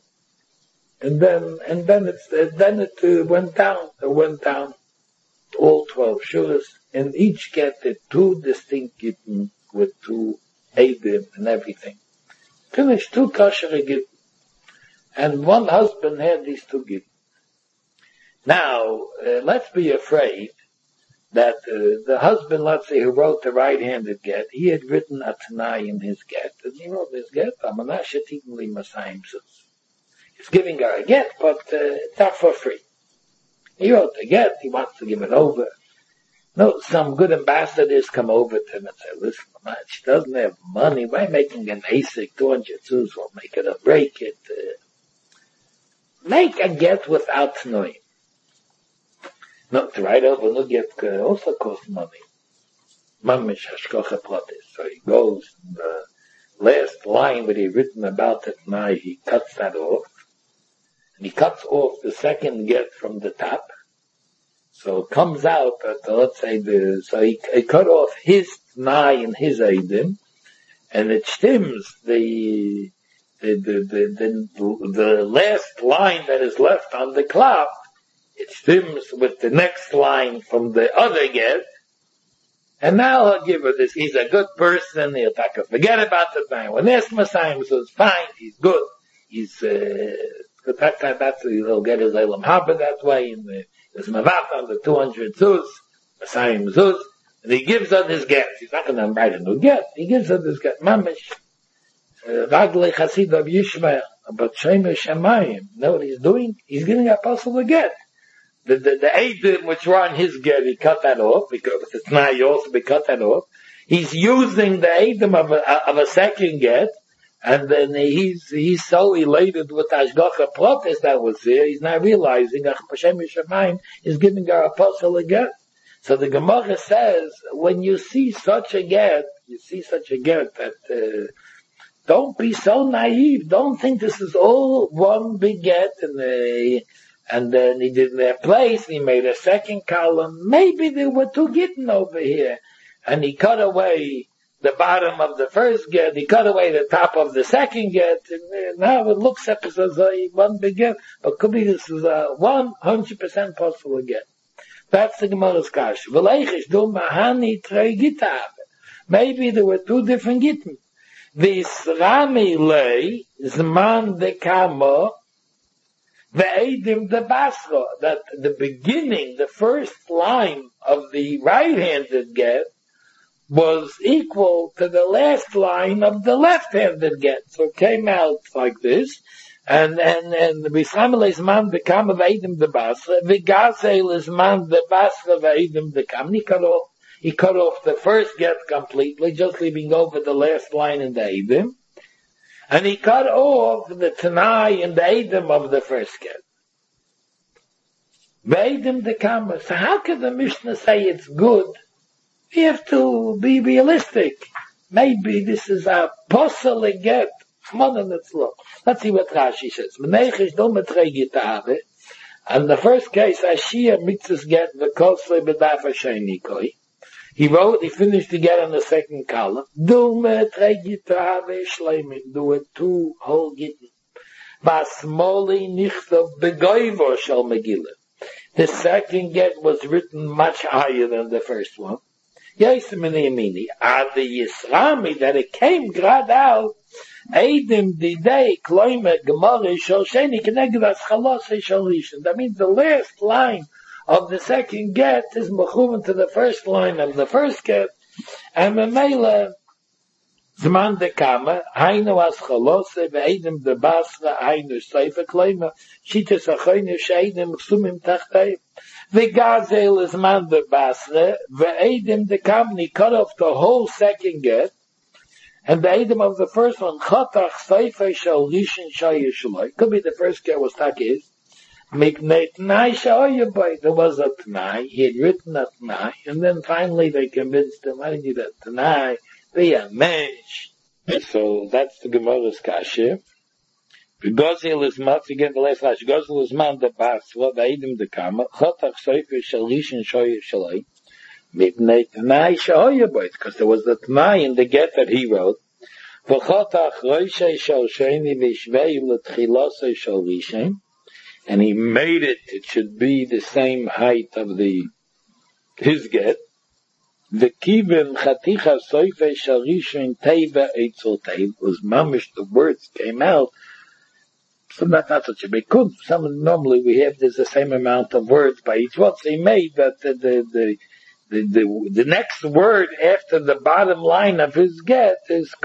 it went down. It went down to all 12 shuras, and each get had 2 distinct gitten with 2 eidim and everything. Finished 2 kosher gitten, and one husband had these 2 gitten. Now, let's be afraid that the husband, let's say, who wrote the right-handed get, he had written a Tanai in his get, and he wrote his get, Amanashatikli Masayim Sus. He's giving her a get, but it's not for free. He wrote the get, he wants to give it over. No, some good ambassadors come over to him and say, listen, she doesn't have money, we're making an ASIC, 200 sus, we'll make it or break it. Make a get without Tanoim. No, to write over no get also costs money. Mamish hashkocha pratis. So he goes, the last line that he written about it now, he cuts that off. And he cuts off the second get from the top. So it comes out that, let's say, so he cut off his Tnai and his Eidim, and it stims the last line that is left on the clock, it stims with the next line from the other get, and now he'll give her this, he's a good person, he'll forget about the thing. When there's Messiah, so it's fine, he's good, he's, he'll get his Elam Haba that way, and there's Mavat on the 200 Zuz, Messiah Zuz, and he gives her this get. He's not going to write a new get, he gives her this get. Mamish, Raglei Chasid of Yishmael, but Shemesh Shemayim, know what he's doing? He's giving Apostle a get. The Eidim which were on his get, he cut that off, because it's not yours, he cut that off. He's using the Eidim of a second get, and then he's so elated with Ashgacha protest that was there, he's not realizing that Hashem Yishamayim is giving our apostle a get. So the Gemara says, when you see such a get that, don't be so naive, don't think this is all one big get, and then he did their place, he made a second column, maybe there were two getting over here, and he cut away the bottom of the first get, he cut away the top of the second get, and now it looks like it's a one big get, but could be this is a 100% possible get. That's the Gemara's kasha. Maybe there were two different gittin. This Rami lay, Zman de Kamo, Ve'edim de Basra, that the beginning, the first line of the right-handed get, was equal to the last line of the left-handed get. So it came out like this. And the Bishamel is man the kam of Eidim the Basra, Vigazel is man the Basra of Eidim the kam. He cut off the first get completely, just leaving over the last line in the Eidim. And he cut off the Tanai and the Eidim of the first get. Eidim the kam. So how can the Mishnah say it's good? We have to be realistic. Maybe this is a possible get. Let's see what Rashi says. And the first case, Ashia mitzvahs get the kosle b'daf hasheinikoi. He finished the get on the second column. Do it two whole gittin. Basmoli nichtov begoivo shel Megillah. The second get was written much higher than the first one. Yaisimini Yamini. The Yisrami that it came grad out. Eidim didei kloime gemara shel sheni keneged as chalosei shel rishon. That means the last line of the second get is mechuven to the first line of the first get, and memela zman de kama hainu as chalosei ve'eidim de basra hainu seifa kloime shitas achoyne sheidim ksumim tachtei ve'gazel is man de basra ve'eidim de kamni cut off the whole second get. And the Eidim of the first one, Chatach Seifei Shal Rishon Shaya Shaloi. Could be the first get was Takiz. Miknei Tnai Sha'oyabai. There was a Tnai. He had written a Tnai. And then finally they convinced him, I need that Tnai. Be a mensch. So that's the Gemara's kasha. Gozil is mat, again the last Rashi. Gozil is man the Basra, the Eidim the Kama. Chatach Seifei Shal Rishon Shaya Shaloi. Because there was the Tnai in the get that he wrote. And he made it should be the same height of his get. The kivim chaticha soife sharishin teva eitzotev was mamish, the words came out. So that's not such a big kun. Normally there's the same amount of words by each one. So he made that the next word after the bottom line of his get that's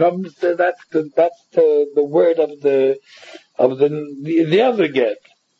the word of the other get.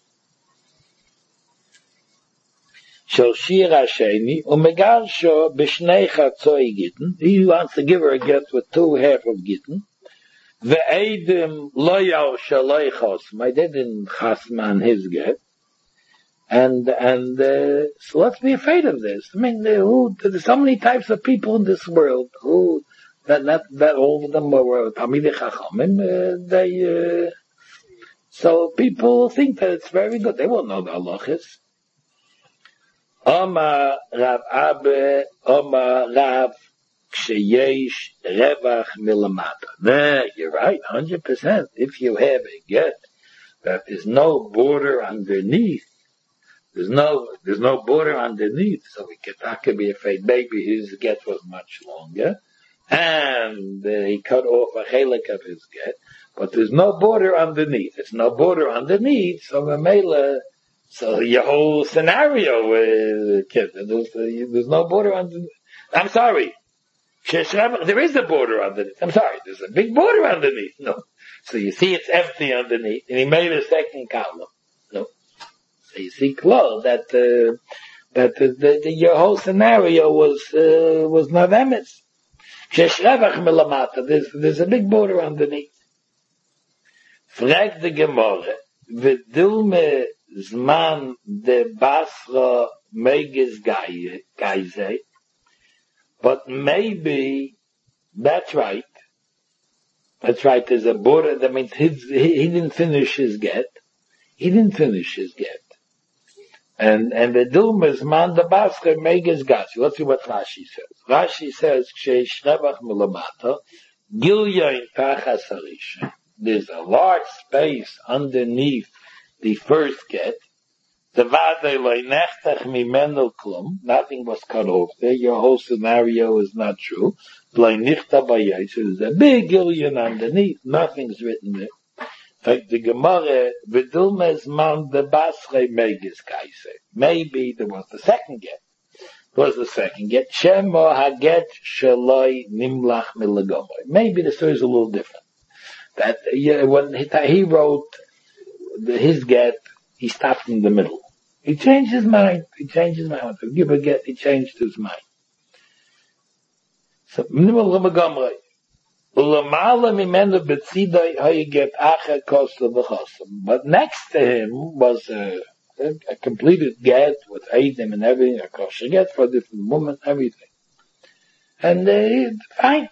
Shel shir hasheni umegarsho b'shnei chatzoi gittin. He wants to give her a get with two half of gittin. Ve'edim lo yaw shaloi chosma. They didn't chosma on his get. And so let's be afraid of this. I mean, there's so many types of people in this world that all of them were Talmidei Chachamim. So people think that it's very good. They won't know the halachas. Oma Rav Abe, Oma Rav Ksheyesh Revach Milamata. There, you're right, 100%. If you have a get that there's no border underneath, there's no border underneath, so I could be afraid maybe his get was much longer, and he cut off a chelik of his get, but there's no border underneath. It's no border underneath, so so your whole scenario is, there's no border underneath. I'm sorry. There is a border underneath. I'm sorry. There's a big border underneath. No. So you see it's empty underneath, and he made a second column. No. So you see close that your whole scenario was not emes. There's a big border underneath. Frag the Gemara, v'dilme zman de basra meges geize, but maybe that's right. That's right. There's a border. That means he didn't finish his get. And the dilme zman de basra meges geize. Let's see what Rashi says. Rashi says kshesh revach milamata gilyon tachas harisha. There's a large space underneath the first get. Nothing was cut off there. Your whole scenario is not true. There's a big gillion underneath. Nothing's written there. Like the Gemara, maybe there was the second get. Maybe the story is a little different. That when he wrote his get, he stopped in the middle. He changed his mind. To give a get, he changed his mind. So, but next to him was a completed get with Eidim and everything, a kosher get for a different woman, everything. And fine.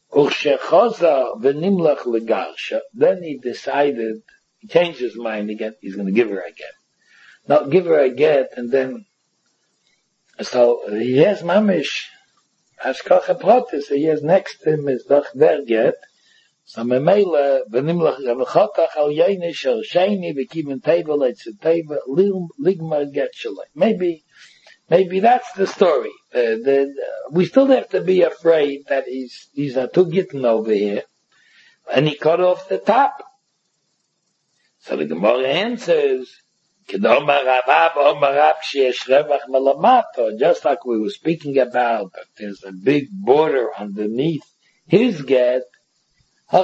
Then he decided, he changed his mind again, he's going to give her a get. Now, give her a get, and then, so he has mamish, hashkacha pratis, he has next to him is doch der get, so memele, v'nimlach v'chotach al yeini shel sheini, v'kiven teva leitze teva, ligmar get shalai. Maybe that's the story. We still have to be afraid that he's a two gittin over here, and he cut off the top. So the Gemara answers, just like we were speaking about, that there's a big border underneath his get, so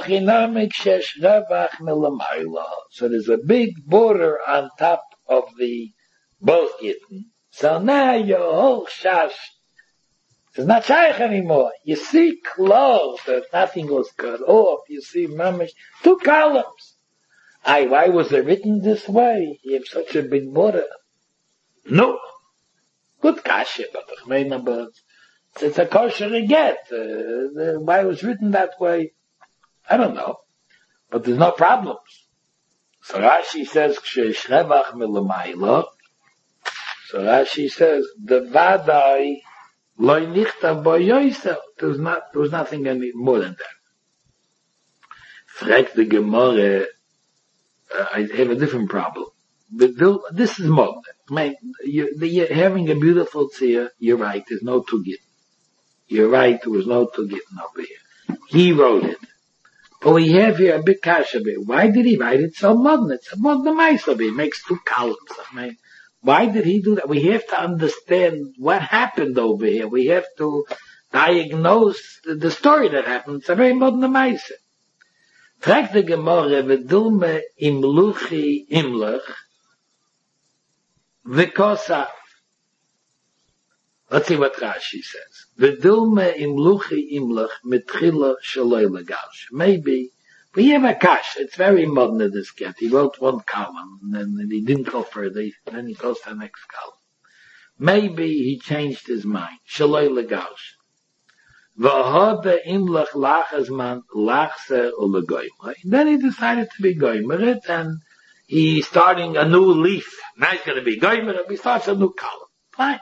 there's a big border on top of the both gittin. So now your whole shash is not shaykh anymore. You see close that nothing was cut off. You see mamish, two columns. Why was it written this way? You have such a big border. No. Good kasha, but it's a kosher get. Why it was written that way? I don't know. But there's no problems. So Rashi says, Kshesh milamayla. So Rashi says, the vadai loy nichta bo yoisel. There was nothing any more than that. Frag the Gemara, I have a different problem. This is modern. You're having a beautiful tzir. You're right. There's no tugit. You're right. There was no tugit over here. He wrote it. But we have here a big kasha bit. Why did he write it so modern? It's a modern ma'aser. It makes two columns. Why did he do that? We have to understand what happened over here. We have to diagnose the story that happened. It's a very modern ma'aser. Frag the Gemara, v'dulme imluchi imlech, v'kosav. Let's see what Rashi says. V'dulme imluchi imlech, mitchila shaloi legash. Maybe, we have a kash. It's very modern in this get. He wrote one column, and then he didn't go further, then he goes to the next column. Maybe he changed his mind. Shaloi legash. Then he decided to be goymer it, and he's starting a new leaf. Now he's going to be goyim, he starts a new column. Fine.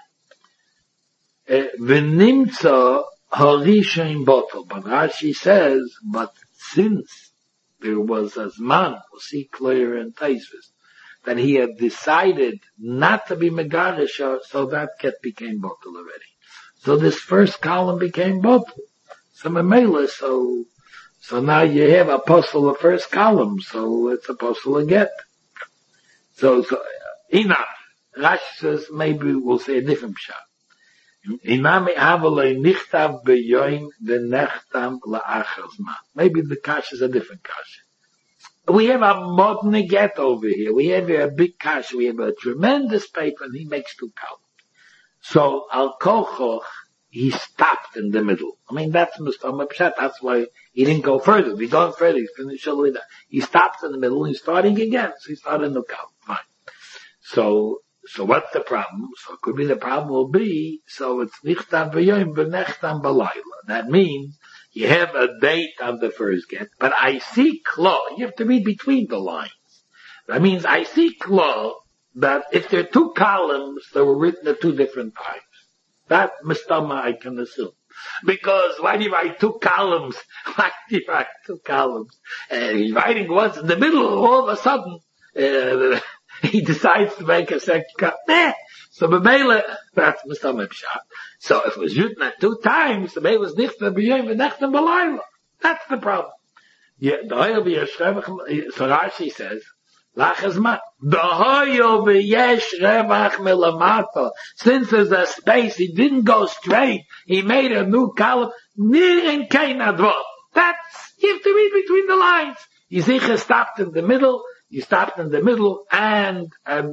V'nimtza harishain bottle. But Rashi says, but since there was a zman, we'll see clear in Taisvis, that he had decided not to be Megarisha, so that get became bottle already. So this first column became bottle. So Mamela, so now you have apostle of first column, so it's apostle of get. So enough. Rashi says maybe we'll say a different pshat. Inami avalei nichtav beyoim v'nechtam la'achar zman. Maybe the kash is a different kash. We have a modern get over here. We have a big kash. We have a tremendous paper, and he makes two columns. So al kochoch, he stopped in the middle. I mean, that's Mustama Pshat. That's why he didn't go further. He gone further. He finished all the way down. He stopped in the middle and he's starting again. So he started a new column. Fine. So what's the problem? So it could be the problem will be, so it's nichtam v'yoyim v'nechtam b'layla. That means you have a date on the first get, but I see klo. You have to read between the lines. That means I see klo that if there are two columns that were written at two different times. That mistama I can assume. Because why do you write two columns? Why do you write two columns? He's writing once in the middle, all of a sudden, he decides to make a second cut. So B'meila, that's Mistama Pshat. So if it was written at two times, the B'meila was nichta b'yom v'nechta b'layla. That's the problem. Yeah, the Hoyel b'yesh so Rashi says, Lachazman, the Hoyel b'yesh revach milamato. Since there's a space, he didn't go straight. He made a new column. Nirin kein advot. That's, you have to read between the lines. Yizicha stopped in the middle. He stopped in the middle then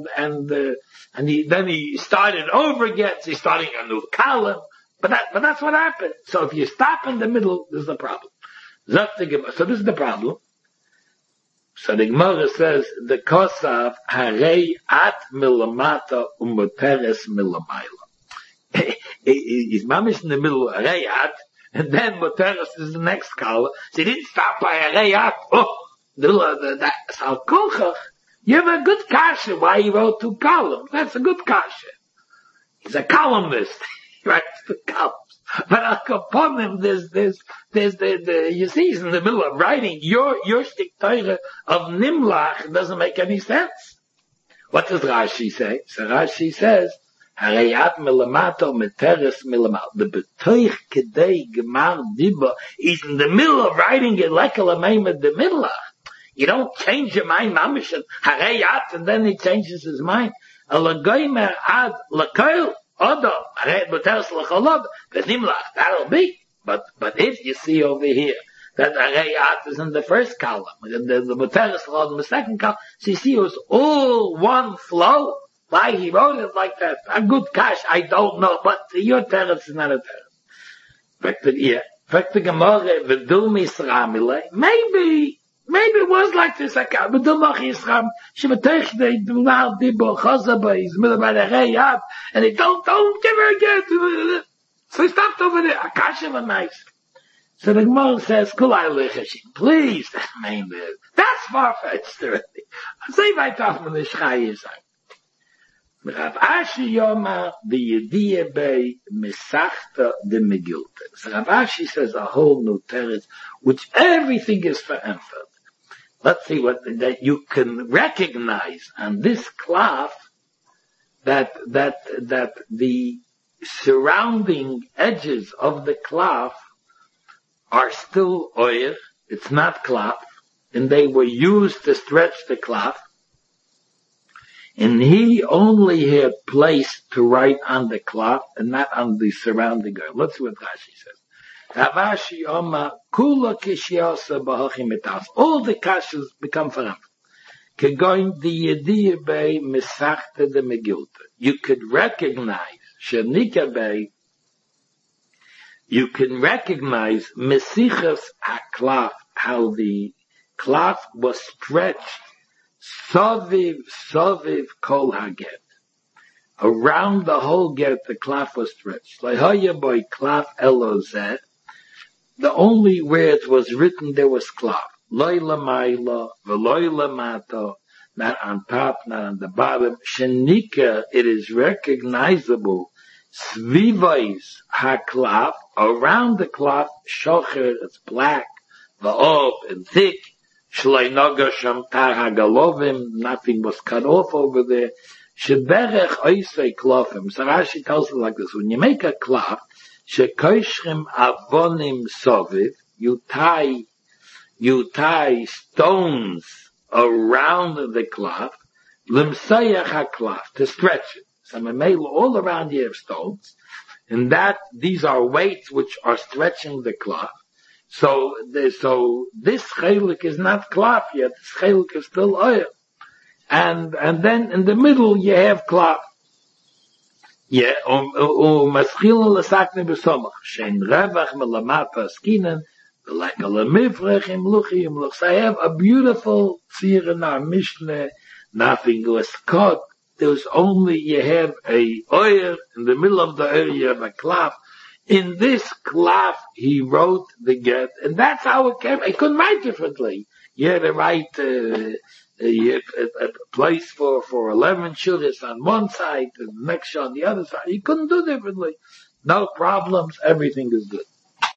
he started over again. So he's starting a new column. But that's what happened. So if you stop in the middle, there's a problem. So this is the problem. So the Gemara says, the kosav harei at milamata umoteres milamayla. He's mamish in the middle, harei at, and then moteres is the next column. So he didn't stop by harei at. You have a good kasha why he wrote two columns. That's a good kasha. He's a columnist. He writes two columns. But upon him, there's you see, he's in the middle of writing your shtik Torah of Nimlach doesn't make any sense. What does Rashi say? So Rashi says, Harayat milamato meteres milamato. The betoich kedei gemar diba. He's in the middle of writing it like a lameim the Milach. You don't change your mind, mamish, and harayat, and then he changes his mind. Alagoymer ad lakoil odo harayat meteres lacholod v'nimlach. That'll be. But if you see over here that harayat is in the first column, and the meteres lacholod in the second column, so you see it was all one flow. Why he wrote it like that? A good cash, I don't know, but your teretz is not a teretz. Maybe it was like this. And he don't give her again. So he stopped over there. Akasha was nice. So the Gemara says, please, that's far-fetched already. Say by Tachman the Shchai is Rav Ashi Yoma v'yediyah bei mesachta de Megilta. So Rav Ashi says a whole new teretz, which everything is for emphasis. Let's see that you can recognize on this cloth that the surrounding edges of the cloth are still oil. It's not cloth, and they were used to stretch the cloth. And he only had place to write on the cloth and not on the surrounding area. Let's see what Rashi says. Ravashi Oma Kula Kishyasa Bahachi Mitas. All the kashas become for him. Kegoin the Yediyah Bei Misachta de Megilta. You could recognize Shanika Bei. You can recognize Mesichas HaKlaf, how the cloth was stretched. Soviv kol haget. Around the whole get, the cloth was stretched. Lehoya boy cloth elozet. The only where it was written there was cloth. Loy lamaila, veloy lamato. not on top, not on the bottom. Shenika, it is recognizable. Svivais haklaf, around the klaf, shocher, it's black, va'ov, and thick. Shlei nogasham tar hagalovim, nothing was cut off over there. Sheberech oisei klofim. So Rashi tells it like this: when you make a klaf, shekoishrim avonim soviv, you tie stones around the klaf, limsayach haklaf, to stretch it. So all around you have stones, and these are weights which are stretching the klaf. So this chelik is not klaf yet. This chelik is still oil, and then in the middle you have klaf. Yeah, maschil l'sakne b'somach shein revach melamata skinen like a lemifrech im luchim luch. So I have a beautiful tzir in our Mishnah. Nothing was cut. There's only, you have a oyer, in the middle of the oyer you have a klaf. In this klaf, he wrote the get, and that's how it came. I couldn't write differently. You had to write, a place for 11 shudas on one side, and the next on the other side. You couldn't do differently. No problems, everything is good.